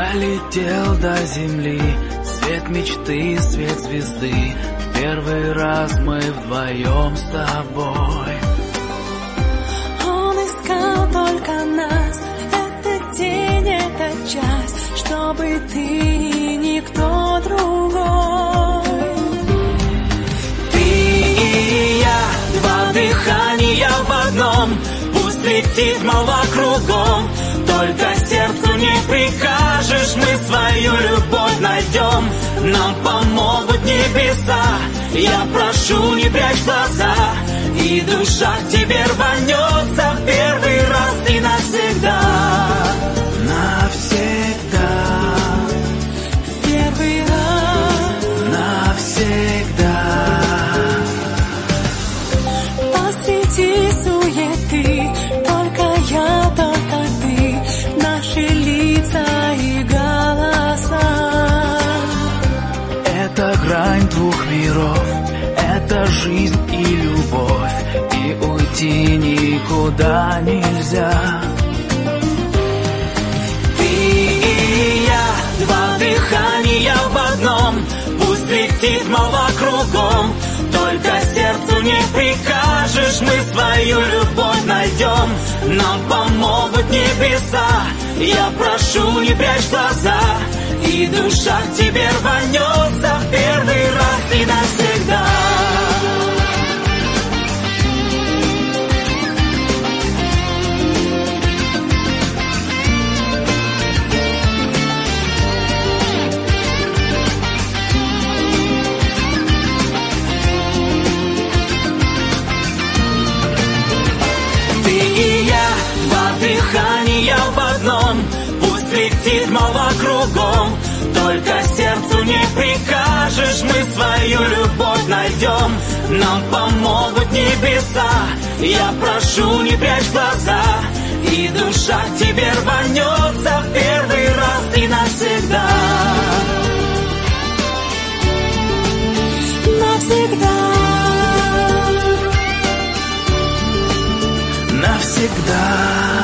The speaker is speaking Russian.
Долетел до земли свет мечты, свет звезды. В первый раз мы вдвоем с тобой. Он искал только нас, этот день, этот час, чтобы ты и никто другой. Ты и я, два дыхания в одном. Пусть летит молва кругом, только сердцу не прикажешь, мы свою любовь найдем. Нам помогут небеса, я прошу, не прячь глаза, и душа к тебе рванется в первый раз и навсегда. Навсегда. В первый раз. Навсегда. Посреди суеты только я, только ты, наши лица и голоса. Это грань двух миров, это жизнь и любовь, и уйти никуда нельзя. Ты и я, два дыхания в одном. Пусть летит молва кругом, только сердцу не прикажешь, мы свою любовь найдем. Нам помогут небеса, я прошу, не прячь глаза, и душа к тебе рванется в первый раз и навсегда. Ты и я, два дыхания в одном. Пусть летит молва кругом, только сердцу не прикажешь, мы свою любовь найдем. Нам помогут небеса, я прошу, не прячь глаза, и душа к тебе рванется в первый раз и навсегда. Навсегда. Навсегда.